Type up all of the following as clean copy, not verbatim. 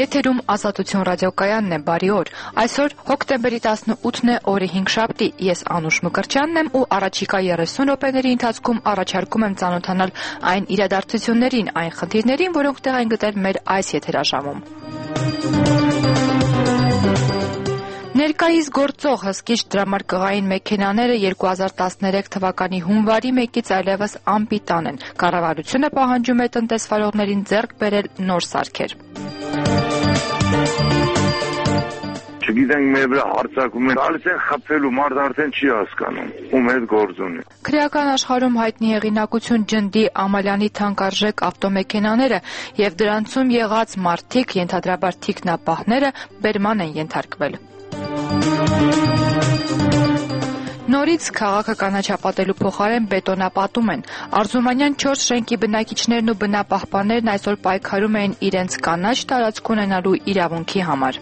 Եթերում Ազատություն ռադիոկայանն է, բարի օր։ Այսօր հոկտեմբերի 18-ն է, օրը 5-շաբթի, ես Անուշ Մկրտչյանն եմ ու առաջիկա 30 րոպեների ընթացքում առաջարկում եմ ծանոթանալ այն իրադարձություններին, այն խնդիրներին, որոնք տեղ են գտել մեր այս եթերաժամում։ Ներկայիս գործող հսկիչ դրամարկղային մեքենաները 2013 թվականի հունվարի 1-ից այլևս անպիտան են։ Կառավարությունը պահանջում է տնտեսվարողներին ձեռք բերել նոր սարքեր։ Չգիտենք մեր վրա հարձակում են, գալիս են խփելու, մարդ արդեն չի հասկանում, ում հետ գործ ունի։ Քրեական աշխարհում հայտնի հեղինակություն ջնդի ամալյանի թանկարժեք ավտոմեքենաները եւ դրանցում եղած մարդիկ, ենթադրաբար թիկնապահները, բերման են ենթարկվել։ Նորից քաղաքը կանաչապատելու փոխարեն բետոնապատում են։ Արզումանյան 4 շենքի բնակիչներն ու բնապահպաններն այսօր պայքարում էին իրենց կանաչ տարածք ունենալու իրավունքի համար։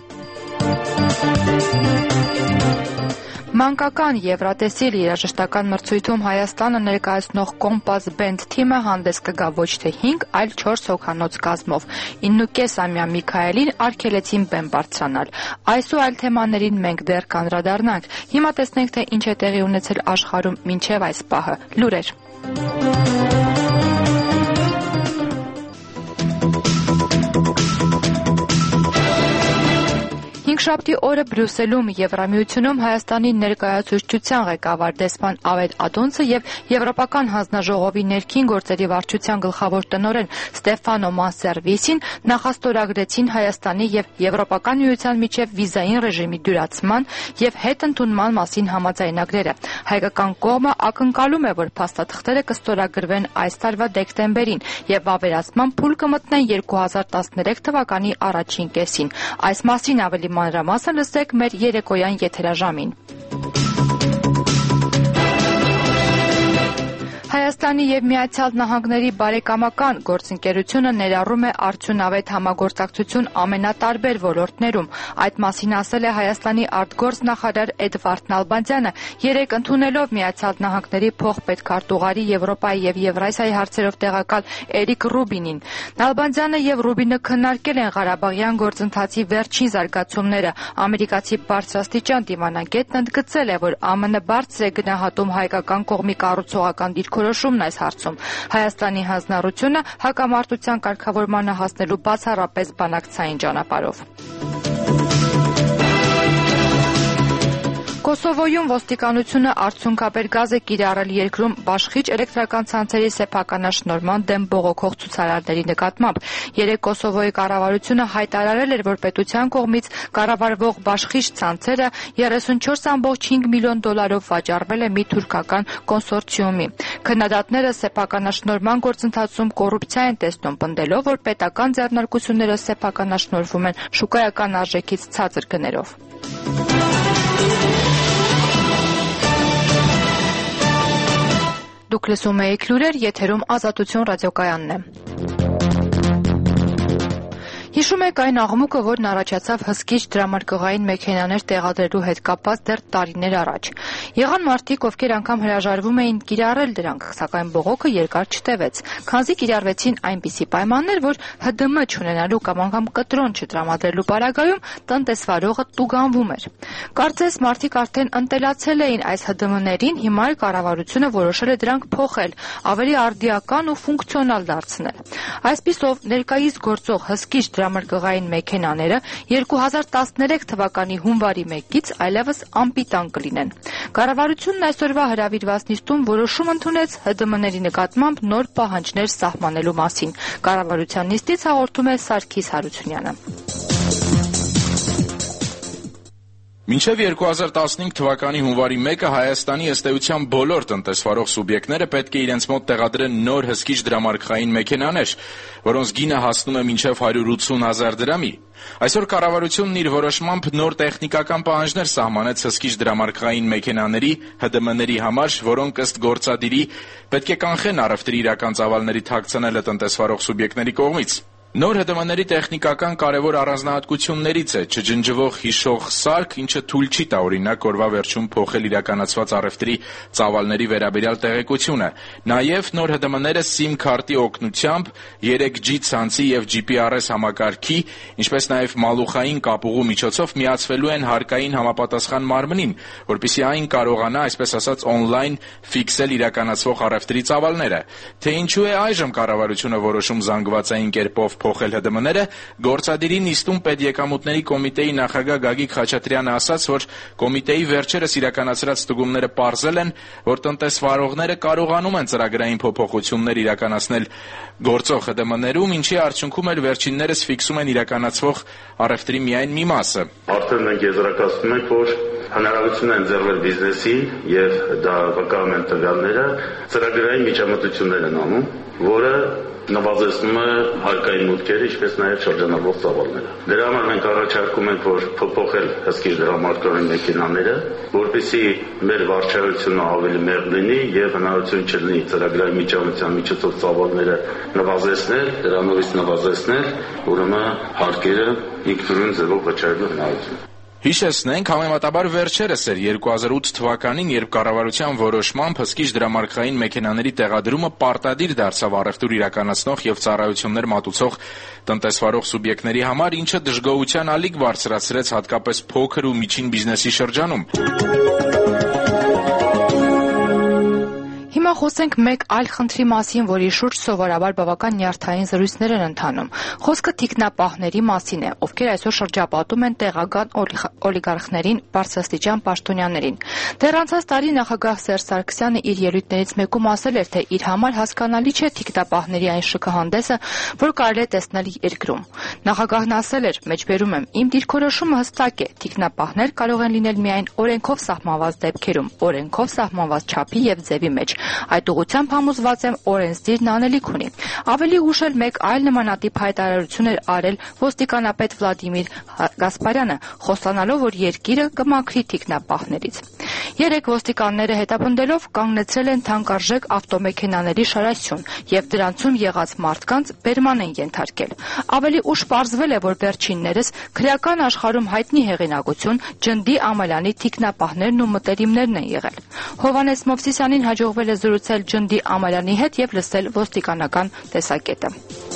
Մանկական Եվրատեսիլ երաժշտական մրցույթում Հայաստանը ներկայացնող Կոմպաս Բենդ թիմը հանդես կգա ոչ թե 5, այլ 4 հոգանոց կազմով։ 9,5-ամյա Միքայելին արգելեցին բեմ բարձրանալ։ Այս ու այլ թեմաներին մենք դեռ կանդրադառնանք։ Հիմա տեսնենք, թե ինչ է տեղի ունեցել աշխարհում մինչև այս պահը։ Լուրեր։ Հինգշաբթի օրը Բրյուսելում Եվրամիությունում Հայաստանի ներկայացուցչության ղեկավար դեսպան Ավետ Ադոնցը եւ Եվրոպական հանձնաժողովի ներքին գործերի վարչության գլխավոր տնօրեն Ստեֆանո Մանսերվիսին նախաստորագրեցին Հայաստանի եւ Եվրոպական միության միջև վիզային ռեժիմի դյուրացման եւ հետընդունման մասին համաձայնագրերը։ Հայկական կողմը ակնկալում է, որ փաստաթղթերը կստորագրվեն այս տարվա դեկտեմբերին եւ ավերացման փուլ կմտնեն 2013 թվականի առաջին կեսին։ Այս մասին ավելի մանրամասն լսեք մեր երեկոյան եթերաժամին։ Հայաստանի եւ Միացյալ Նահանգների բարեկամական գործընկերությունը ներառում է արդյունավետ համագործակցություն ամենատարբեր ոլորտներում։ Այդ մասին ասել է Հայաստանի արտգործ նախարար Էդվարդ Նալբանդյանը, երեկ ընդունելով Միացյալ Նահանգների փոխպետքարտուղարի Եվրոպայի եւ Եվրասիայի հարցերով տեղակալ Էրիկ Ռուբինին։ Նալբանդյանը եւ Ռուբինը քննարկել են Ղարաբաղյան գործընթացի վերջին զարգացումները։ Ամերիկացի բարձրաստիճան դիվանագետն ընդգծել է, որ ԱՄՆ բարձր է գնահատում հայկական կողմի կառուցողական դիրքորոշումն այս հարցում։ Հայաստանի հանձնառությունը հակամարտության կարգավորմանը հասնելու բացառապես բանակցային ճանապարհով։ Կոսովոյում ոստիկանությունը արցունքաբեր գազ է կիրառել երկրում բաշխիչ էլեկտրական ցանցերի սեփականաշնորհման դեմ բողոքող ցուցարարների նկատմամբ։ Երեկ Կոսովոյի կառավարությունը հայտարարել էր, որ պետության կողմից կառավարվող բաշխիչ ցանցերը 34,5 միլիոն դոլարով վաճառվել է մի թուրքական կոնսորցիումի։ Քննադատները սեփականաշնորհման գործընթացում կոռուպցիա են տեսնում, պնդելով, որ պետական ձեռնարկությունները սեփականաշնորհվում են շուկայական արժեքից ցածր գներով։ Դուք լսում եք լուրեր, եթերում Ազատություն ռադիոկայանն է։ Հիշում եք այն աղմուկը, որն առաջացավ հսկիչ դրամարկղային մեքենաներ տեղադրելու հետ կապված դեռ տարիներ առաջ։ Եղան մարդիկ, ովքեր անգամ հրաժարվում էին կիրառել դրանք, սակայն բողոքը երկար չտևեց, քանզի կիրառվեցին այնպիսի պայմաններ, որ ՀԴՄ չունենալու կամ անգամ կտրոն չտրամադրելու պարագայում տնտեսվարողը տուգանվում էր։ Կարծես մարդիկ արդեն ընտելացել էին այս ՀԴՄ-ներին, հիմա էլ կառավարությունը որոշել է դրանք փոխել, ավելի արդիական ու ֆունկցիոնալ դարձնել։ Այսպիսով, ներկայիս գործող հսկիչ դրամարկղային մեքենաները 2013 թվականի հունվարի 1-ից այլևս անպիտան կլինեն։ Կառավարությունն այսօրվա հրավիրված նիստում որոշում ընդունեց ՀԴՄ-ների նկատմամբ նոր պահանջներ սահմանելու մասին։ Կառավարության նիստից հաղորդում է Սարգիս Հարությունյանը։ Մինչև 2015 թվականի հունվարի 1-ը Հայաստանի ըստ էության բոլոր տնտեսվարող սուբյեկտները պետք է իրենց մոտ տեղադրեն նոր հսկիչ դրամարկղային մեքենաներ, որոնց գինը հասնում է մինչև 180,000 դրամի։ Այսօր կառավարությունն իր որոշմամբ նոր տեխնիկական պահանջներ սահմանեց հսկիչ դրամարկղային մեքենաների, ՀԴՄ-ների համար, որոնք ըստ գործադիրի պետք է կանխեն առևտրի իրական ծավալների թաքցնելը տնտեսվարող սուբյեկտների կողմից։ Նոր ՀԴՄ-ների տեխնիկական կարևոր առանձնահատկություններից է չջնջվող հիշող սարք, ինչը թույլ չի տա օրինակ օրվա վերջում փոխել իրականացված առևտրի ծավալների վերաբերյալ տեղեկությունը։ Նաև նոր ՀԴՄ-ները SIM քարտի օգնությամբ 3G ցանցի եւ GPRS համակարգի, ինչպես նաև մալուխային կապուղու միջոցով միացվելու են հարկային համապատասխան մարմնին, որպեսզի այն կարողանա, այսպես ասած, on-line ֆիքսել իրականացվող առևտրի ծավալները։ Թե ինչու է այժմ կառավարությունը որոշում զանգվածային կերպով փոխել ՀԴՄ-ները, գործադիրի նիստում պետեկամուտների կոմիտեի նախագահ Գագիկ Խաչատրյանը ասաց, որ կոմիտեի վերջերս իրականացրած ստուգումները պարզել են, որ տնտեսվարողները կարողանում են ծրագրային փոփոխություններ իրականացնել գործող ՀԴՄ-ներում, ինչի արդյունքում էլ վերջիններս ֆիքսում են իրականացվող առևտրի միայն մի մասը։ Արդեն մենք եզրակացնում ենք, որ հնարավորություն են ձեռնել բիզնեսին եւ դա վկայում են տվյալները, ծրագրային միջամտություններ են անում, որը նվազեցնում է հարկային մուտքերը, ինչպես նաև շրջանառվող ծավալները։ Դրա համար մենք առաջարկում ենք, որ փոփոխել հսկիչ դրամարկղային մեքենաները, որպեսզի մեր վարչարությունը ավելի մեղմ լինի եւ հնարավորություն չլինի ծրագրային միջամտության միջոցով ծավալները նվազեցնել, դրանից նվազեցնել, ուրեմն հարկերը ինքնուրույն ձևով վճարելու հնարավորություն։ Հիշեցնենք, համեմատաբար վերջերս էր 2008 թվականին, երբ կառավարության որոշմամբ հսկիչ դրամարկղային մեքենաների տեղադրումը պարտադիր դարձավ առևտուր իրականացնող եւ ծառայություններ մատուցող տնտեսվարող սուբյեկտների համար, ինչը դժգոհության ալիք բարձրացրեց հատկապես փոքր ու միջին բիզնեսի շրջանում։ Հիմա խոսենք մեկ այլ խնդրի մասին, որի շուրջ սովորաբար բավական նյարդային զրույցներ են ընթանում։ Խոսքը թիկնապահների մասին է, ովքեր այսօր շրջապատում են տեղական օլիգարխներին, բարձրաստիճան պաշտոնյաներին։ Դեռ անցած տարի նախագահ Սերժ Սարգսյանը իր ելույթներից մեկում ասել էր, թե իր համար հասկանալի չէ թիկնապահների այն շքահանդեսը, որ կարելի է տեսնել երկրում։ Նախագահն ասել էր, մեջբերում եմ, իմ դիրքորոշումը հստակ է, թիկնապահներ կարող են լինել միայն օրենքով սահմանված դեպքերում, օրենքով սահմանված չափի եւ ձևի մեջ։ Այդ ուղղությամբ համոզված եմ օրենսդիրն անելիք ունի։ Ավելի ուշ էլ մեկ այլ նմանատիպ հայտարարություն էր արել ոստիկանապետ Վլադիմիր Գասպարյանը, խոստանալով, որ երկիրը կմաքրի թիկնապահներից։ Երեք ոստիկանները հետապնդելով կանգնեցրել են թանկարժեք ավտոմեքենաների շարասյուն եւ դրանցում եղած մարդկանց բերման են ենթարկել։ Ավելի ուշ պարզվել է, որ վերջիններս քրեական աշխարհում հայտնի հեղինակություն Ջնդի Ամալյանի թիկնապահներն ու մտերիմներն են եղել։ Հովհաննես Մովսիսյանին հաջողվել է զրուցել Ջնդի Ամալյանի հետ եւ լսել ոստիկանական տեսակետը։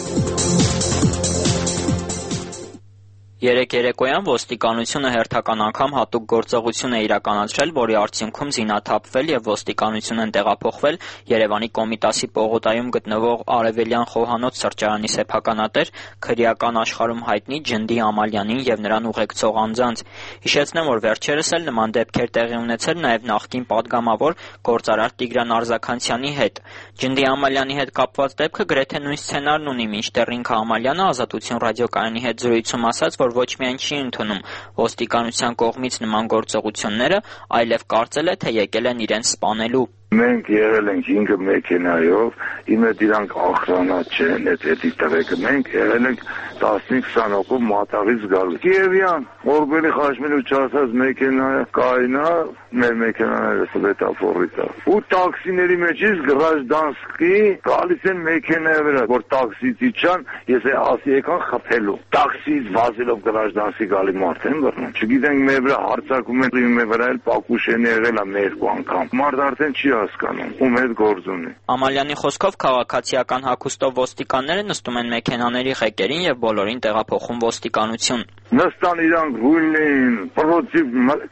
Երեկ երեկոյան ոստիկանությունը հերթական անգամ հատուկ գործողություն է իրականացրել, որի արդյունքում զինաթափվել եւ ոստիկանություն են տեղափոխվել Երևանի Կոմիտասի պողոտայում գտնվող Արևելյան խոհանոց սրճարանի սեփականատեր քրեական աշխարհում հայտնի Ջնդի Ամալյանին եւ նրան ուղեկցող անձանց։ Հիշեցնեմ, որ վերջերս էլ նման դեպքեր տեղի ունեցել նաեւ նախկին падգամավոր գործարար Տիգրան Արզականցյանի հետ։ Ջնդի Ամալյանի հետ կապված դեպքը գրեթե նույն սցենարն ունի, մինչդեռ ինքը Ամալյանը Ազատություն ռադիոկայանի հետ զրույցում ասաց, որ ոչ միայն չի ընդունում ոստիկանության կողմից նման գործողությունները, այլև կարծել է, թե եկել են իրեն սպանելու։ Մենք եղել ենք 5 մեքենայով, իմ հետ իրանք ախրանա չեն, այդ հետի տղեկը, մենք եղել ենք 15-20 հոգով մատաղից գալու։ Կիևյան, Օրբելի խաշմելու չասած մեքենայը կայնա, մեր մեքենաները սվետաֆորից է։ Ու տաքսիների մեջից Գրաժդանսկի գալիս են մեքենայի վրա, որ տաքսիցի չան, ես ասի եկան խփելու։ Տաքսից վազելով Գրաժդանսկի գալի մարդ են բռնում։ Չգիտենք մեր վրա հարձակում են, մեր վրա էլ պակուշեն եղել է մեր անգամ։ Մարդ արդեն չի հասկանում, ում հետ գործ ունի։ Ամալյանի խոսքով քաղաքացիական հագուստով ոստիկանները նստում են մեքենաների ղեկերին եւ բոլորին տեղափոխում ոստիկանություն։ Նստան իրանք հույլին, պրոցիվ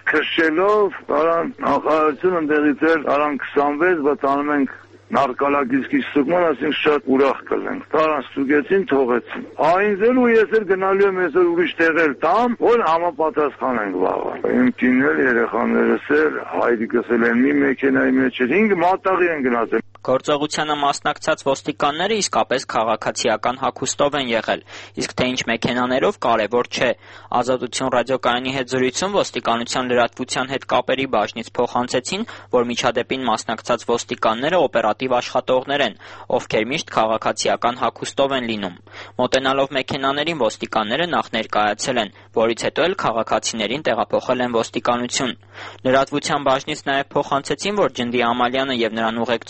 քշելով, արան նախարարությունը ընդեղից էր, արան 26, բայց անում ենք նարկալագիզկի ստուգման, ասենք շատ ուրախ կլենք։ Տարան ստուգեցին, թողեցին։ Այնձ էլ ու ես էլ գնալու եմ այսօր ուրիշ տեղեր տամ, որ համապատասխանենք վաղը։ Իմ կինն էլ երեխաներս էլ հայրիկս էլ են մի մեքենայի մեջ էր, 5 մատաղի են գնացել։ Գործողությանը մասնակցած ոստիկանները իսկապես քաղաքացիական հագուստով են եղել, իսկ թե ինչ մեքենաներով կարևոր չէ։ Ազատություն ռադիոկայանի հետ զրույցում ոստիկանության լրատվության հետ կապերի բաժնից փոխանցեցին, որ միջադեպին մասնակցած ոստիկանները օպերատիվ աշխատողներ են, ովքեր միշտ քաղաքացիական հագուստով են լինում։ Մոտենալով մեքենաներին ոստիկանները նախ ներկայացել են, որից հետո էլ քաղաքացիներին տեղափոխել են ոստիկանություն։ Լրատվության բաժնից նաև փոխանցեցին, որ Ջնդի Ամալյանը եւ նրան ուղեկցողները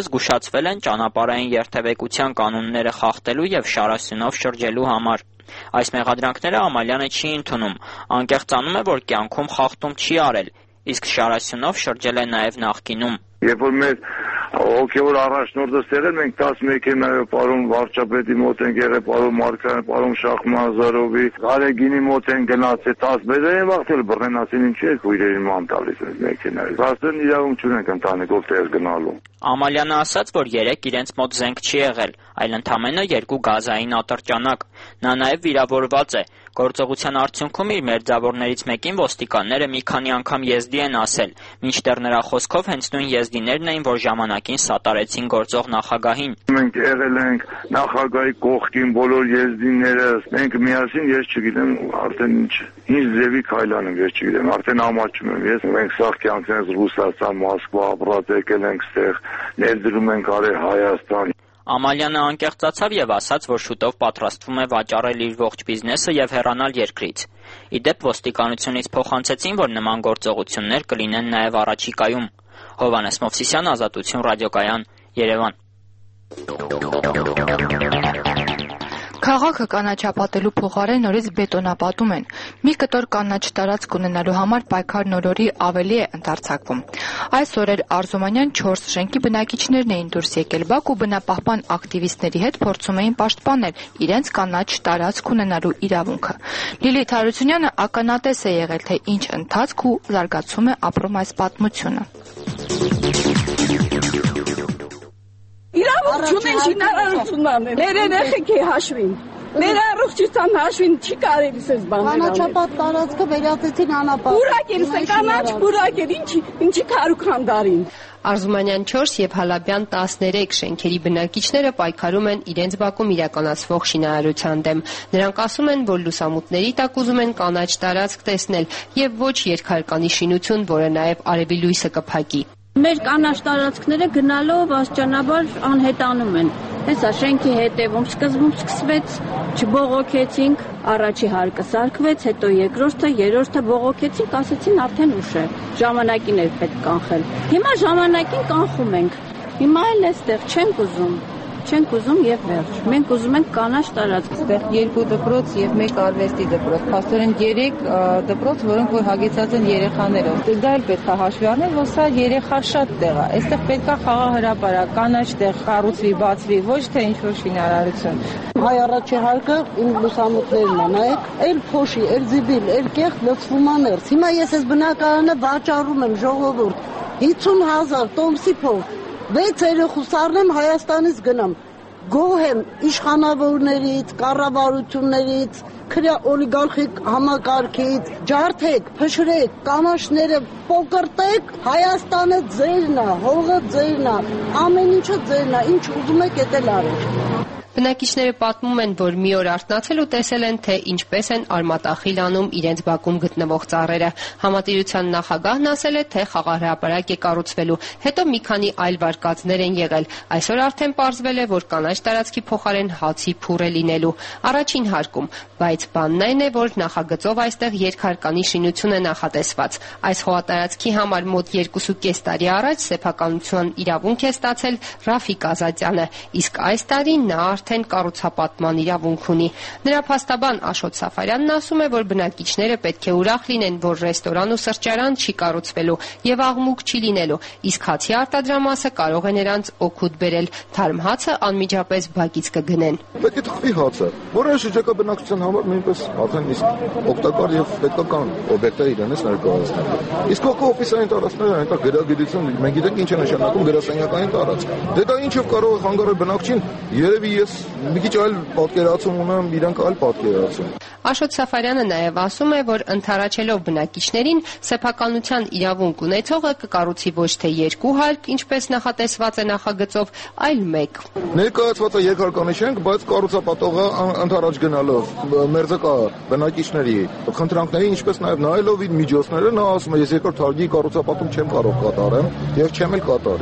զգուշացվել են ճանապարհային երթևեկության կանոնները խախտելու եւ շարասյունով շրջելու համար։ Այս մեղադրանքները Ամալյանը չի ընդունում, անկեղծանում է, որ կյանքում խախտում չի արել, իսկ շարասյունով շրջել է նաեւ նախկինում։ Երբ որ մեր հոգևոր առաջնորդը ստեղել, մենք 10 մեքենայով պարոն վարչապետի մոտ ենք եղել, պարոն Մարկարյան, պարոն Շախմազարովի, Արեգինի մոտ են գնացել, 10 բեզա են վախտել, բռնենացին ինչի եք ու իրերի ման տալիս այս մեքենայով։ Ասեն իրավունք չունենք ընտանիքով տեղ գնալու։ Ամալյանը ասաց, որ երեք իրենց մոտ զենք չի եղել, այլ ընդամենը 2 գազային ատրճանակ։ Նա նաև վիրավորված է։ Գործողության արդյունքում իր մերձավորներից մեկին ոստիկանները մի քանի անգամ եզդի են ասել, մինչդեռ նրա խոսքով հենց նույն եզդիներն էին, որ ժամանակին սատարեցին գործող նախագահին։ Մենք եղել ենք նախագահի կողքին բոլոր եզդիները, մենք միասին, ես չգիտեմ արդեն ինչ ձևի քայլանում, ես չգիտեմ, արդեն ամաչում եմ, մենք սաղ կյանքներս Ռուսաստան, Մոսկվա ապրած եկել ենք ստեղ, ներդրում ենք արել Հայաստան։ Ամալյանը անկեղծացավ եւ ասաց, որ շուտով պատրաստվում է վաճառել իր ողջ բիզնեսը եւ հեռանալ երկրից։ Ի դեպ ոստիկանությունից փոխանցեցին, որ նման գործողություններ կլինեն նաեւ առաջիկայում։ Հովհաննես Մովսիսյան, Ազատություն ռադիոկայան, Երևան։ Քաղաքը կանաչապատելու փոխարեն նորից բետոնապատում են։ Մի կտոր կանաչ տարածք ունենալու համար պայքարն օրորի ավելի է ընդարձակվում։ Այս օրեր Արզումանյան 4 շենքի բնակիչներն էին դուրս եկել Բաք ու բնապահպան ակտիվիստների հետ փորձում էին պաշտպանել իրենց կանաչ տարածք ունենալու իրավունքը։ Լիլիթ Հարությունյանը ականատես է եղել, թե ինչ ընթացք ու զարգացում է ապրում այս պատմությունը։ Իրավունք չունեն շինարարություն անել, մեր երեխեքի հաշվին, մեր առողջության հաշվին չի կարելի սեզ բաներ անել։ Կանաչապատ տարածքը վերածեցին անապատ։ Պուրակ էր, կանաչ պուրակ էր, ինչի քարուքանդարին։ Արզումանյան 4 եւ Հալաբյան 13 շենքերի բնակիչները պայքարում են իրենց Բաքում իրականացվող շինարարության դեմ։ Նրանք ասում են, որ լուսամուտների տակ ուզում են կանաչ տարածք տեսնել եւ ոչ երկհարկանի շինություն, որը նաեւ արևի լույսը կփակի։ Մեր կանաչ տարածքները գնալով աստիճանաբար անհետանում են։ Հեսա շենքի հետևում սկզբում սկսվեց, չբողոքեցինք, առաջի հարկը սարքվեց, հետո երկրորդը, երրորդը բողոքեցինք, ասեցին արդեն ուշ է, ժամանակին էր պետք կանխել։ Հիմա ժամանակին կանխում ենք, հիմա էլ էստեղ չենք ուզում եւ վերջ։ Մենք ուզում ենք կանաչ տարածք։ Այստեղ 2 դպրոց եւ 1 արվեստի դպրոց, փաստորեն 3 դպրոց, որոնք որ հագեցած են երեխաներով։ Դա էլ պետք է հաշվի առնել, որ սա երեխա շատ տեղ է։ Այստեղ պետք է խաղահրապարակ, կանաչ տեղ կառուցվի, բացվի, ոչ թե ինչ-որ շինարարություն։ Հայ առաջի հարկը իմ լուսամուտներն են, նայեք, էլ փոշի, էլ զիբիլ, էլ կեղտ լցվում աներս։ Հիմա ես այս բնակարանը վաճառում եմ, ժողովուրդ, 50,000 տոմսի փող։ 6 երեխու սառնեմ Հայաստանից գնամ, գոհ եմ իշխանավորներից, կառավարություններից, օլիգարխիկ համակարգից, ջարդեք, փշրեք, կանաչները պոկրտեք, Հայաստանը ձերն է, հողը ձերն է, ամեն ինչը ձերն է, ինչ ուզում եք էտել արեք։ Բնակիչները պատմում են, որ մի օր արթնացել ու տեսել են, թե ինչպես են արմատախիլ անում իրենց Բաքում գտնվող ծառերը։ Համատիրության նախագահն ասել է, թե խաղահրապարակ է կառուցվելու, հետո մի քանի այլ վարկածներ են եղել։ Այսօր արդեն պարզվել է, որ կանաչ տարածքի փոխարեն հացի փուռ է լինելու։ Առաջին հարկում, բայց բանն այն է, որ նախագծով այստեղ երկհարկանի շինություն է նախատեսված։ Այս հողատարածքի համար մոտ 2.5 տարի առաջ սեփականության իրավունք է ստացել Ռաֆիկ Ազատյանը, իսկ այս տարի նա արդեն կառուցապատման իրավունք ունի։ Նրա փաստաբան Աշոտ Սաֆարյանն ասում է, որ բնակիչները պետք է ուրախ լինեն, որ ռեստորան ու սրճարան չի կառուցվելու եւ աղմուկ չի լինելու, իսկ հացի արտադրամասը կարող է նրանց օգուտ բերել։ Թարմ հացը անմիջապես Բաքից կգնեն։ Պետք է թխվի հացը, որը շրջակա բնակչության համար նույնպես արդեն իսկ օգտակար եւ պետքական օբյեկտ է իրենից ներկայացնել։ Իսկ օֆիսային տարածքները այնտեղ գրագիտություն, մենք գիտենք ինչ է նշանակում գրասենյակային տարածք։ Դե դա ինչով կարող է խանգարել բնակչին, երևի ես մի քիչ այլ պատկերացում ունեմ, իրանք այլ պատկերացում։ Աշոտ Սաֆարյանը նաև ասում է, որ ընդառաջելով բնակիչներին սեփականության իրավունք ունեցողը կկառուցի ոչ թե 2 հարկ, ինչպես նախատեսված է նախագծով, այլ 1։ Ներկայացված է երկհարկանի շենք, բայց կառուցապատողը ընդառաջ գնալով մերձակա բնակիչների խնդրանքների, ինչպես նաև նայելով իր միջոցները, նա ասում է, ես երկրորդ հարկի կառուցապատում չեմ կարող կատարեմ եւ չեմ էլ կատարի։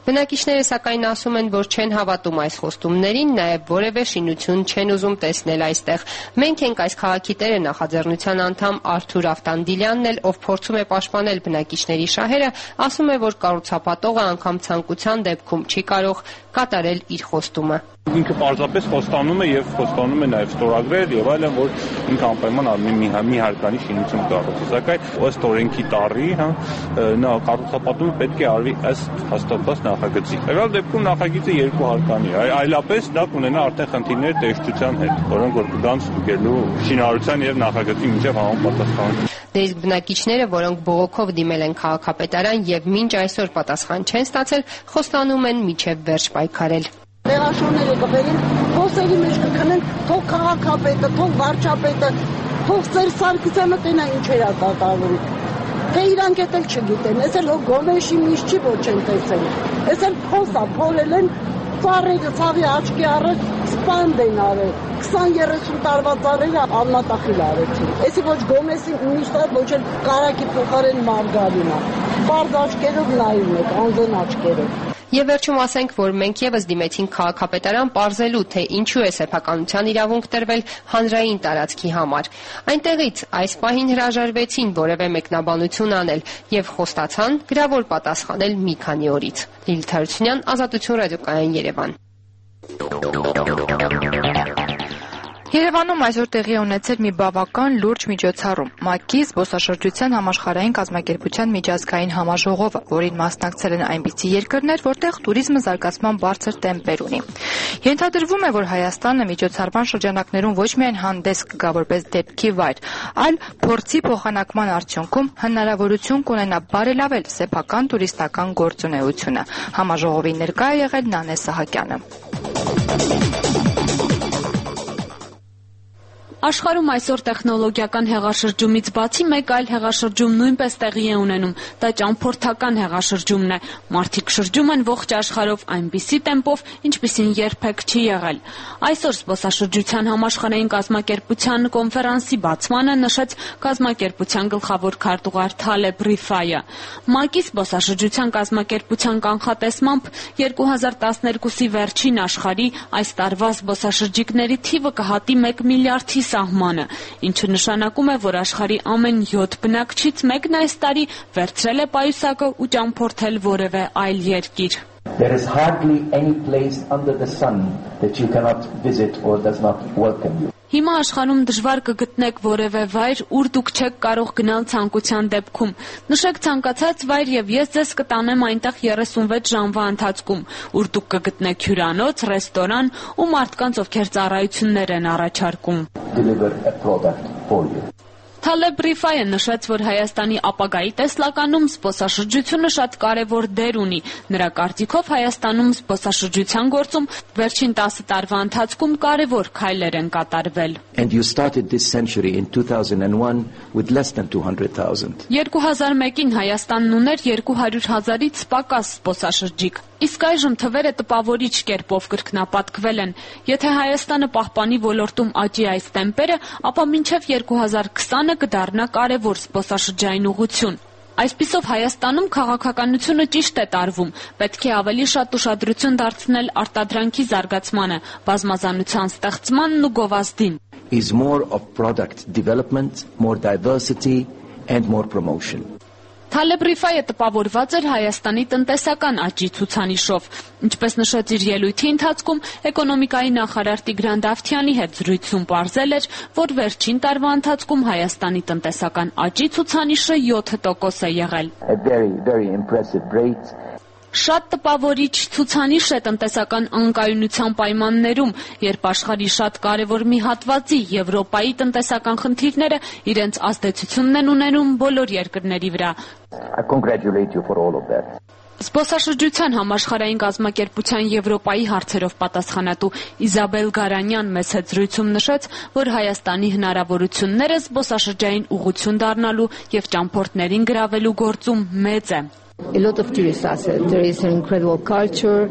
Բնակիչները սակայն ասում են, որ չեն հավատում այս խոստումներին, նաև որևէ շինություն չեն ուզում տեսնել այստեղ։ Մենք ենք այս քաղաքի տերը նախաձեռնության անդամ Արթուր Ավտանդիլյանն էլ, ով փորձում է պաշտպանել բնակիչների շահերը, ասում է, որ կառուցապատողը անգամ ցանկության դեպքում չի կարող կատարել իր խոստումը։ Ինքը պարզապես խոստանում է եւ խոստանում է նաեւ ստորագրել եւ այլն, որ ինքը անպայման մի հարկանի շինություն կառուցի, սակայն ըստ օրենքի տառի, նա կառուցապատումը պետք է արվի ըստ հաստատված նախագծի։ Եղալ դեպքում նախագիծը 2 հարկանի է, այլապես դա կունենա արդեն խնդիրներ տեսչության հետ, որոնք որ կգան ստուգելու շինարարության եւ նախագծի միջև համապատասխանություն։ Իսկ բնակիչները, որոնք բողոքով դիմել են քաղաքապետարան եւ մինչ այսօր պատասխան չեն ստացել, խոստանում են մինչեւ վերջ պայքարել։ Տեղաշորները կբերեն, փոսերի մեջ կքնեն, թող քաղաքապետը, թող վարչապետը, թող Սերժ Սարգսյանը տենա ինչեր է կատարում։ Թե իրանք էլ չգիտեն, ես էլ գոմեշի միշ չի ոչ են տեսել։ Ես էլ փոսա փորել են, ծառերը ցավի աչքի առել, սպանդ են արել։ 20-30 տարվա ծառերը անմատախիլ արեցին։ Էսի ոչ գոմեսի միշտ ոչ էլ կարակի փոխարեն մարգարինա։ Բարձ աչքերով նայում եք, անզեն աչքերով։ Եվ վերջում ասենք, որ մենք եւս դիմեցինք քաղաքապետարան պարզելու, թե ինչու է սեփականության իրավունք տրվել հանրային տարածքի համար։ Այնտեղից այս պահին հրաժարվեցին որևէ մեկնաբանություն անել եւ խոստացան գրավոր պատասխանել մի քանի օրից։ Լիլիթ Հարությունյան, Ազատություն ռադիոկայան, Երևան։ Երևանում այսօր տեղի ունեցել մի բավական լուրջ միջոցառում՝ ՄԱԿ-ի զբոսաշրջության համաշխարհային կազմակերպության միջազգային համաժողովը, որին մասնակցել են այնպիսի երկրներ, որտեղ туриզմը զարգացման բարձր տեմպեր ունի։ Ենթադրվում է, որ Հայաստանը միջոցառման շրջանակներում ոչ միայն հանդես կգա որպես դեպքի վայր, այլ փորձի փոխանակման արդյունքում հնարավորություն կունենա բարելավել սեփական տուրիստական գործունեությունը։ Համաժողովին ներկա է եղել Նանե Սահակյանը։ Աշխարհում այսօր տեխնոլոգիական հեղաշրջումից բացի մեկ այլ հեղաշրջում նույնպես տեղի է ունենում, դա ճամփորդական հեղաշրջումն է։ Մարդիկ շրջում են ողջ աշխարհով այնպիսի տեմպով, ինչպիսին երբեք չի եղել։ Այսօր զբոսաշրջության համաշխարհային կազմակերպության կոնֆերանսի բացմանը նշեց կազմակերպության գլխավոր քարտուղար Թալեբ Ռիֆայը։ ՄԱԿ-ի զբոսաշրջության կազմակերպության կանխատեսմամբ 2012-ի վերջին աշխարհի այս տարվա զբոսաշրջիկների թիվը կհատի 1 միլիարդի սահմանը, ինչը նշանակում է, որ աշխարհի ամեն 7 բնակչից մեկն այս տարի վերցրել է պայուսակը ու ճամփորդել որևէ այլ երկիր։ There is hardly any place under the sun that you cannot visit or does not welcome you. Հիմա աշխարհում դժվար կգտնեք որևէ վայր, ուր դուք չեք կարող գնալ ցանկության դեպքում։ Նշեք ցանկացած վայր եւ ես ձեզ կտանեմ այնտեղ 36 ժամվա ընթացքում, ուր դուք կգտնեք հյուրանոց, ռեստորան ու մարդկանց, ովքեր ծառայություններ են առաջարկում։ Deliver a product for you. Թալեբ Ռիֆայը նշեց, որ Հայաստանի ապագայի տեսլականում զբոսաշրջությունը շատ կարևոր դեր ունի։ Նրա կարծիքով Հայաստանում զբոսաշրջության գործում վերջին 10 տարվա ընթացքում կարևոր քայլեր են կատարվել։ And you started this century in 2001 with less than 200,000. 2001-ին Հայաստանն ուներ 200,000-ից պակաս զբոսաշրջիկ։ Իսկ այժմ թվերը տպավորիչ կերպով կրկնապատկվել են։ Եթե Հայաստանը պահպանի ոլորտում աճի այս տեմպերը, ապա մինչև 2020-ը կդառնա կարևոր զբոսաշրջային ուղղություն։ Այսպիսով Հայաստանում քաղաքականությունը ճիշտ է տարվում, պետք է ավելի շատ ուշադրություն դարձնել արտադրանքի զարգացմանը, բազմազանության ստեղծմանն ու գովազդին։ Is more of product development, more diversity and more promotion. Թալեբ Ռիֆայը տպավորված էր Հայաստանի տնտեսական աճի ցուցանիշով։ Ինչպես նշեց իր ելույթի ընթացքում, էկոնոմիկայի նախարար Տիգրան Դավթյանի հետ զրույցում պարզել էր, որ վերջին տարվա ընթացքում Հայաստանի տնտեսական աճի ցուցանիշը 7% է եղել։ A very impressive rate. Շատ տպավորիչ ցուցանիշ է տնտեսական անկայունության պայմաններում, երբ աշխարհի շատ կարևոր մի հատվածի Եվրոպայի տնտեսական խնդիրները իրենց ազդեցությունն են ունենում բոլոր երկրների վրա։ I congratulate you for all of that. Զբոսաշրջության համաշխարհային կազմակերպության Եվրոպայի հարցերով պատասխանատու Իզաբել Գարանյան մեծ հետ զրույցում նշեց, որ Հայաստանի հնարավորությունները զբոսաշրջային ուղղություն դառնալու եւ ճամփորդներին գրավելու գործում մեծ է։ A lot of tourists are there is an incredible culture.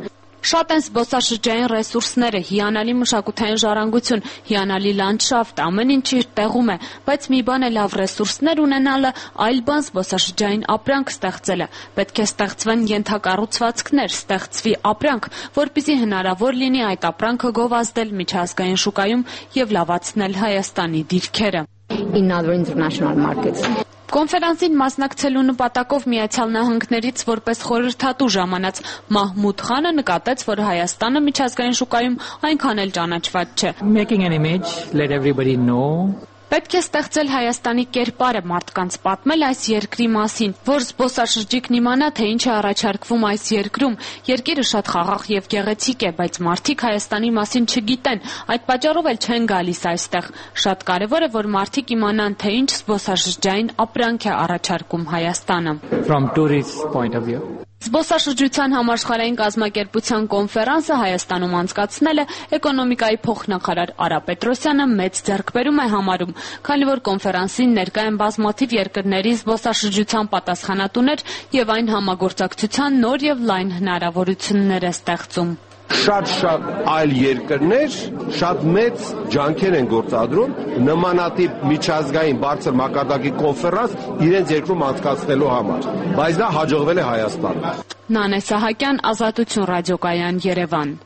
Շատ են զբոսաշրջային ռեսուրսները, հիանալի մշակութային ժառանգություն, հիանալի լանդշաֆտ, ամեն ինչ իր տեղում է, բայց մի բան է լավ ռեսուրսներ ունենալը, այլ բան զբոսաշրջային ապրանք ստեղծելը։ Պետք է ստեղծվեն ենթակառուցվածքներ, ստեղծվի ապրանք, որպեսզի հնարավոր լինի այդ ապրանքը գովազդել միջազգային շուկայում եւ լավացնել Հայաստանի դիրքերը։ In other international markets. Կոնֆերանսին մասնակցելու նպատակով Միացյալ Նահանգներից որպես խորհրդատու ժամանած Մահմուդ Խանը նկատեց, որ Հայաստանը միջազգային շուկայում այնքան էլ ճանաչված չէ։ Making an image, let everybody know. Պետք է ստեղծել Հայաստանի կերպարը, մարդկանց պատմել այս երկրի մասին, որ զբոսաշրջիկն իմանա, թե ինչ է առաջարկվում այս երկրում։ Երկիրը շատ խաղաղ եւ գեղեցիկ է, բայց մարդիկ Հայաստանի մասին չգիտեն, այդ պատճառով էլ չեն գալիս այստեղ։ Շատ կարեւոր է, որ մարդիկ իմանան, թե ինչ զբոսաշրջային ապրանք է առաջարկում Հայաստանը։ From tourist point of view. Զբոսաշրջության համաշխարհային կազմակերպության կոնֆերանսը Հայաստանում անցկացնելը էկոնոմիկայի փոխնախարար Արա Պետրոսյանը մեծ ձեռքբերում է համարում, քանի որ կոնֆերանսին ներկա են բազմաթիվ երկրների զբոսաշրջության պատասխանատուներ եւ այն համագործակցության նոր եւ լայն հնարավորություններ է ստեղծում։ Շատ այլ երկրներ շատ մեծ ջանքեր են գործադրում նմանատիպ միջազգային բարձր մակարդակի կոնֆերանս իրենց երկրում անցկացնելու համար, բայց դա հաջողվել է Հայաստանում։ Նանե Սահակյան, Ազատություն ռադիոկայան, Երևան։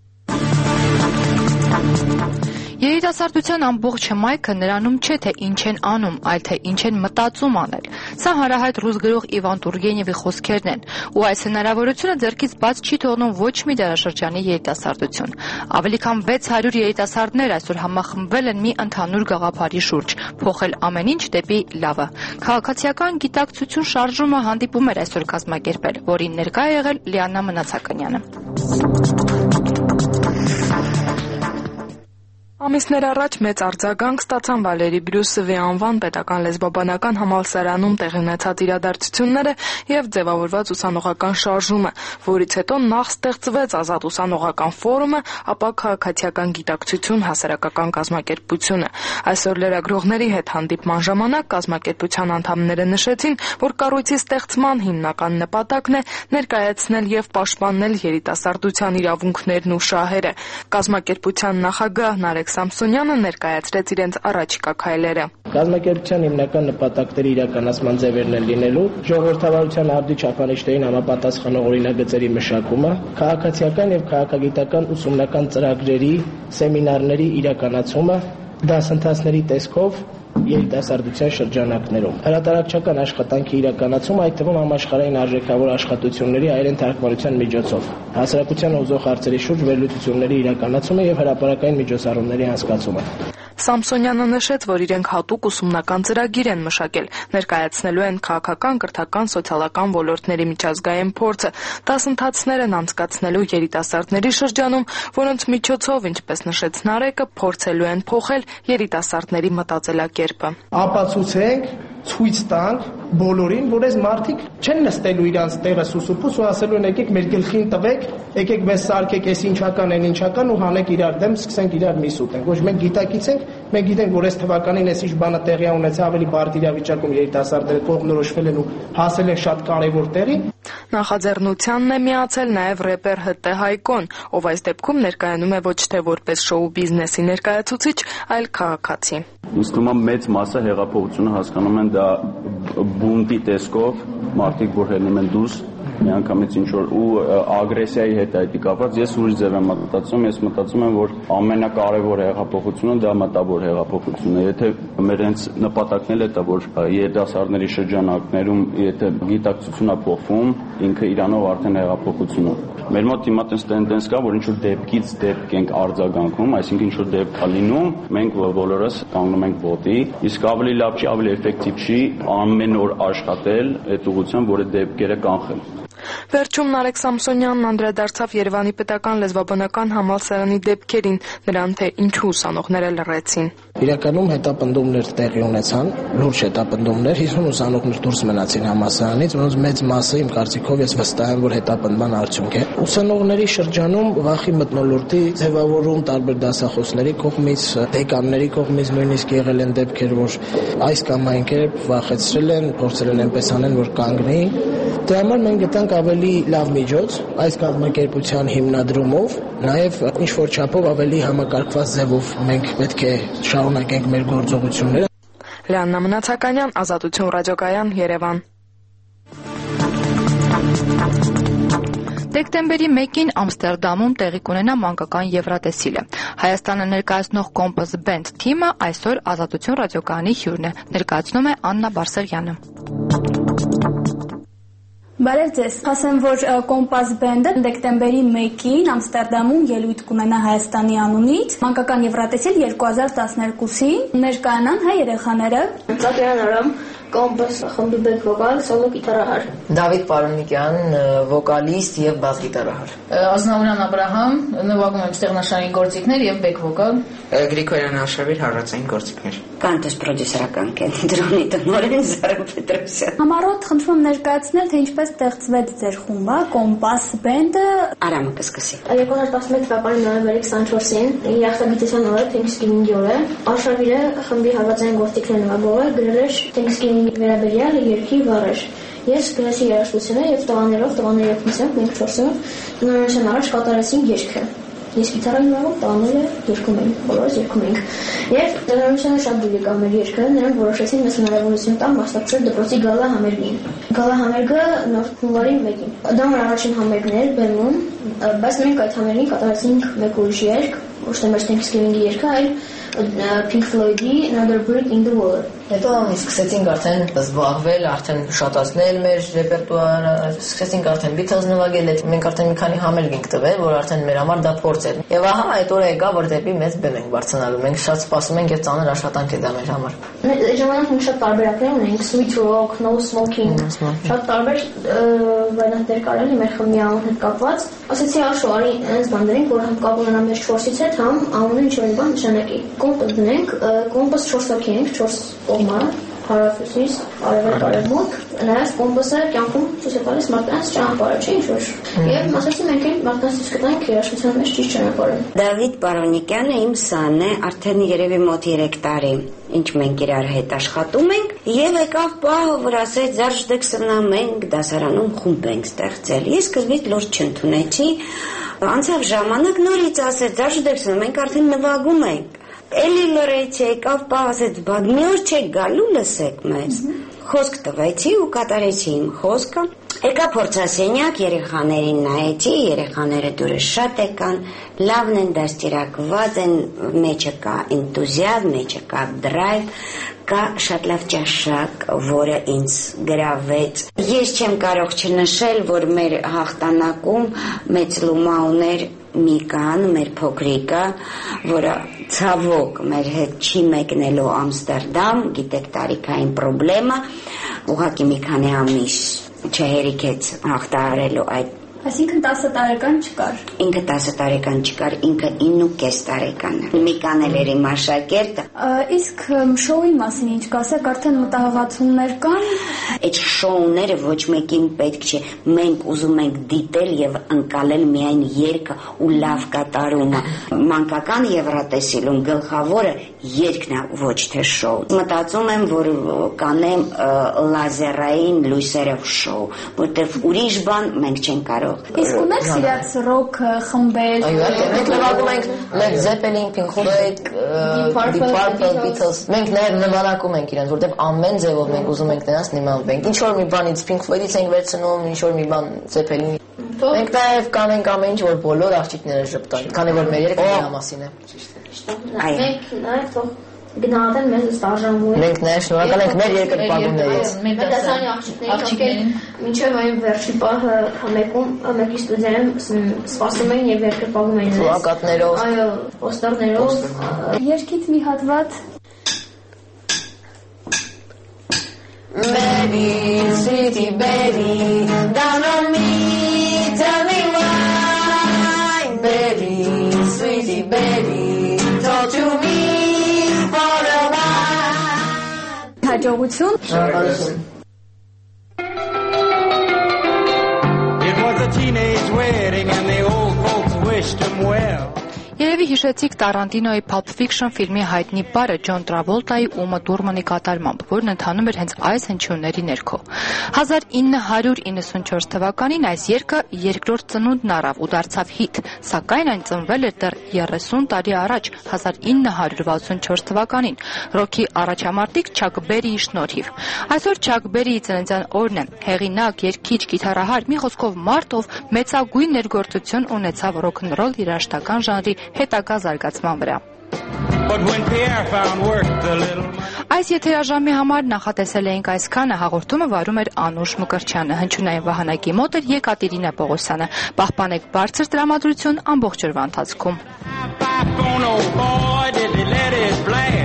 Երիտասարդության ամբողջ հմայքը նրանում չէ, թե ինչ են անում, այլ թե ինչ են մտածում անել։ Սա հանրահայտ ռուս գրող Իվան Տուրգենևի խոսքերն են, ու այս հնարավորությունը ձեռքից բաց չի թողնում ոչ մի դարաշրջանի երիտասարդություն։ Ավելի քան 600 երիտասարդներ այսօր համախմբվել են մի ընդհանուր գաղափարի շուրջ՝ փոխել ամեն ինչ դեպի լավը։ Քաղաքացիական գիտակցություն շարժումը հանդիպում էր այսօր կազմակերպել, որին ներկա է եղել Լիաննա Մնացականյանը։ Ամիսներ առաջ մեծ արձագանք ստացան Վալերի Բրյուսովի անվան պետական լեզվաբանական համալսարանում տեղի ունեցած իրադարձությունները եւ ձևավորված ուսանողական շարժումը, որից հետո նախ ստեղծվեց ազատ ուսանողական ֆորումը, ապա քաղաքացիական գիտակցություն հասարակական կազմակերպությունը։ Այսօր լրագրողների հետ հանդիպման ժամանակ կազմակերպության անդամները նշեցին, որ կառույցի ստեղծման հիմնական նպատակն է ներկայացնել եւ պաշտպանել երիտասարդության իրավունքներն ու շահերը։ Կազմակերպության նախագահ Նարեկ Սամսոնյանը ներկայացրեց իրենց առաջիկա քայլերը։ Կազմակերպության հիմնական նպատակների իրականացման ձևերն են լինելու ժողովրդավարության արդի չափանիշներին համապատասխանող օրինագծերի մշակումը, քաղաքացիական եւ քաղաքագիտական ուսումնական ծրագրերի, սեմինարների իրականացումը, դասընթացների տեսքով երիտասարդության շրջանակներում, հրատարակչական աշխատանքի իրականացումը, այդ թվում համաշխարհային արժեքավոր աշխատությունների հայերեն թարգմանության միջոցով, հասարակության ուզող հարցերի շուրջ վերլուծությունների իրականացումը եւ հրապարակային միջոցառումների անցկացումը։ Սամսոնյանը նշեց, որ իրենք հատուկ ուսումնական ծրագիր են մշակել, ներկայացնելու են քաղաքական, կրթական, սոցիալական ոլորտների միջազգային փորձը, դասընթացներ են անցկացնելու երիտասարդների շրջանում, որոնց միջոցով, ինչպես նշեց Նարեկը, փորձելու են փոխել երիտասարդների մտածելակերպը։ Ապացուցենք, ցույց տանք բոլորին, որ այս մարդիկ չեն նստելու իրանց տեղը սուսուփուս ու ասելու են եկեք մեր գլխին տվեք, եկեք մեզ սարքեք, էս ինչական են ինչական ու հանեք իրար դեմ, սկսենք իրար միս ուտենք։ Ոչ մենք գիտակից մենք գիտենք, որ այս թվականին այս ինչ բանը տեղի ունեցավ, ավելի բարդ իրավիճակում երիտասարդները կողմնորոշվել են ու հասել են շատ կարևոր տեղի։ Նախաձեռնությանն է միացել նաև ռեպեր ՀՏ Հայկոն, ով այս դեպքում ներկայանում է ոչ թե որպես շոու բիզնեսի ներկայացուցիչ, այլ քաղաքացի։ Ինձ թվում է մեծ մասը հեղափոխությունը հասկանում են դա բունտի տեսքով, մարդիկ որ հելնում են դուրս միանգամից ինչ որ ու ագրեսիայի հետ այդ կապված ես ուրիշ ձև եմ մտածում, ես մտածում եմ, որ ամենակարևոր հեղափոխությունը դա մտավոր հեղափոխությունն է։ Եթե մեր հենց նպատակն է դա, որ երիտասարդների շրջանակներում եթե գիտակցությունն է փոխվում, ինքը իրանով արդեն հեղափոխություն է։ Մեր մոտ հիմա տես տենդենս կա, որ ինչ որ դեպքից դեպք ենք արձագանքում, այսինքն ինչ որ դեպք է լինում, մենք բոլորս կանգնում ենք ոտի, իսկ ավելի լավ չի, ավելի էֆեկտիվ չի ամեն օր աշխատել այդ ուղղությամբ, որ այդ դեպքերը կանխել։ Վերջում Նարեկ Սամսոնյանն անդրադարձավ Երևանի պետական լեզվաբանական համալսարանի դեպքերին, նրան թե ինչու ուսանողները լռեցին։ Իրականում հետապնդումներ տեղի ունեցան, լուրջ հետապնդումներ, 50 ուսանողներ դուրս մնացին համալսարանից, որոնց մեծ մասը իմ կարծիքով ես վստահ եմ, որ հետապնդման արդյունք է։ Ուսանողների շրջանում վախի մթնոլորտի ձևավորում տարբեր դասախոսների կողմից, դեկանների կողմից նույնիսկ եղել են դեպքեր, որ այս կամ այն կերպ վախեցրել են, փորձել են այնպես անել, որ կանգնի։ Դրա համար մենք գտանք ավելի ավելի լավ միջոց այս կազմակերպության հիմնադրումով, նաև ինչ-որ չափով ավելի համակարգված ձևով մենք պետք է շարունակենք մեր գործողությունները։ Լիաննա Մնացականյան, Ազատություն ռադիոկայան, Երևան։ Դեկտեմբերի 1-ին Ամստերդամում տեղի կունենա մանկական Եվրատեսիլը։ Հայաստանը ներկայացնող Compass Band թիմը այսօր Ազատություն ռադիոկայանի հյուրն է, ներկայացնում է Աննա Բարսեղյանը։ Բարև ձեզ, ասեմ, որ Compass Band-ը դեկտեմբերի 1-ին Ամստերդամում ելույթ կունենա Հայաստանի անունից մանկական Եվրատեսիլ 2012-ին ներկայանան հայ երեխաները Ծակյան Արամ, Compass խմբի բեք վոկալ, սոլո գիտարահար Դավիթ Պարոնիկյան, վոկալիստ եւ բաս գիտարահար Ազնավուրյան Աբրահամ, նվագում եմ ստեղնաշարային գործիքներ եւ բեք վոկալ Գրիգորյան Աշավիր, հարվածային գործիքներ Կանտոս պրոդյուսերական կենտրոնի տնօրեն Զարա Պետրոսյան Համառոտ խնդրում ներկայացնել, թե ինչպես ստեղծվեց ձեր խումբը, Compass Band-ը Արամը կսկսի 2011 թվականի նոյեմբերի 24-ին երախտագիտության օրը Thanksgiving-ի օրը Աշավիրը խմբի հարվածային գործիքներ նվագողը գրել էր Thanksgiving-ի վերաբերյալ երկի բառեր Ես գրեցի երաժշտությունը եւ տղաների օգնությամբ մենք 4-ը նորմալության առաջ կատարեցինք երգը Ես գիտարային նվագում տղաները երգում էին, բոլորս երգում էինք Եվ նորմալությունը շատ դժվար էր մեր երգը, նրանք որոշեցին մեզ հնարավորություն տալ մասնակցել դպրոցի գալա համերգին Գալա համերգը նոր հունվարի 1-ին Դա մեր առաջին համերգն էր Բերմում, բայց մենք այդ համերգին կատարեցինք մեկ ուրիշ երգ, ոչ թե մեր Thanksgiving-ի երգը, այլ Pink Floyd-ի Another Brick in the Wall Հետո սկսեցինք արդեն զբաղվել, արդեն շատացնել մեր ռեպերտուարը, սկսեցինք արդեն Beatles նվագել, մենք արդեն մի քանի համերգ ենք տվել, որ արդեն մեր համար դա փորձ էր։ Եվ ահա այդ օրը եկա, որ դեպի մեծ բեմ ենք բարձրանալու։ Մենք շատ սպասում ենք եւ ծանր աշխատանք է դա մեր համար։ Այդ ժամանակ մենք շատ տարբերակներ ունենք, Sweet Rock, No Smoking, շատ տարբեր վայրենքներ կարելի մեր խմբի անունն հետ կապված։ Ասեցի աշո արի այնպես բան դրենք, որ համ կապ ունենա մեր 4-ից հետ, համ անունը ինչ-որ մի բան նշանակի։ Compass դնենք, Compass 4 հոգի ենք, 4 կողմը հարավից արևելք արևմուտք նայած կոմպասը կյանքում ցույց է տալիս մարդկանց ճանապարհը չէ ինչ-որ եւ ասեցի մենք այն մարդկանց ցույց կտանք երաժշտության մեջ ճիշտ ճանապարհը Դավիթ Պարոնիկյանը իմ սան է արդեն երևի մոտ 3 տարի ինչ մենք իրար հետ աշխատում ենք եւ եկավ պահը որ ասեց Զարժդեքսնա մենք դասարանում խումբ ենք ստեղծել ես սկզբից լուրջ չընդունեցի անցավ ժամանակ նորից ասեց Զարժդեքսնա մենք արդեն նվագում ենք Էլի լրեցի եկավ պահ ասեց բա մի օր չեք գալու լսեք մեզ խոսք տվեցի ու կատարեցի իմ խոսքը եկա փորձասենյակ երեխաներին նայեցի երեխաները դուրը շատ եկան լավն են դաստիարակված են մեջը կա էնտուզիազմ մեջը կա դրայվ կա շատ լավ ճաշակ որը ինձ գրավեց ես չեմ կարող չնշել որ մեր հաղթանակում մեծ լումա ուներ Միկան, մեր փոքրիկը, որը ցավոք մեր հետ չի մեկնելու Ամստերդամ, գիտեք տարիքային խնդրեմը, ուղղակի մի քանի ամիս չհերիքեց հաղթահարելու այդ Այսինքն 10 տարեկան չկար։ Ինքը 10 տարեկան չկար, ինքը 9.5 տարեկան է։ Միկան էլ էր իմ աշակերտը։ Իսկ շոուի մասին ինչ կասեք, արդեն մտահղացումներ կան։ Այդ շոուները ոչ մեկին պետք չէ։ Մենք ուզում ենք դիտել եւ ընկալել միայն երգը ու լավ կատարումը։ Մանկական Եվրատեսիլում գլխավորը երգն է, ոչ թե շոու։ Մտածում եմ, որ կանեմ լազերային լույսերով շոու, որտեղ ուրիշ բան մենք չենք կարող Իսկ ունեք սիրած ռոք խմբեր։ Այո, մենք նվագում ենք Led Zeppelin, Pink Floyd, Deep Purple, Beatles։ Մենք նաև նմանակում ենք իրենց, որտեղ ամեն ձևով մենք ուզում ենք նրանց նմանվենք։ Ինչ որ մի բանից Pink Floyd-ից ենք վերցնում, ինչ որ մի բան Zeppelin-ի։ Մենք նաև կանենք ամեն ինչ որ բոլոր աղջիկները ժպտան, քանի որ մեր երեքը դրա մասին է։ Մենք նաև թող գնահատեն մեզ ստաժանվում։ Մենք նաև շնորհակալ ենք մեր երկրպագուներից։ Մեր դասարանի աղջիկներին, մինչև այն վերջի պահը մեկի ստուդիայում սպասում էին եւ երկրպագում էին։ Պլակատներով։ Այո, պոստերներով։ Երկից մի հատված Baby, sweetie baby, down on me, tell me why. Baby, sweetie baby, talk to me. Հաջողություն Երևի հիշեցիք Տարանտինոյի Pulp Fiction ֆիլմի հայտնի բարը Ջոն Տրավոլտայի ու Uma Thurman-ի կատարմամբ, որն ընթանում էր հենց այս հնչյունների ներքո։ 1994 թվականին այս երգը երկրորդ ծնունդն առավ ու դարձավ հիթ, սակայն այն ծնվել էր դեռ 30 տարի առաջ, 1964 թվականին, ռոքի առաջամարտիկ Չակ Բերիի շնորհիվ։ Այսօր Չակ Բերիի ծննդյան օրն է, հեղինակ, երգիչ, կիթառահար, մի խոսքով մարդ, ով մեծագույն ներգործություն ունեցավ ռոքնռոլ երաժշտական ժանրի հետագա զարգացման վրա։ Այս եթերաժամի համար նախատեսել էինք այսքանը, հաղորդումը վարում էր Անուշ Մկրտչյանը, հնչյունային վահանակի մոտ էր Եկատերինա Պողոսյանը։ Պահպանեք բարձր տրամադրություն ամբողջ օրվա ընթացքում։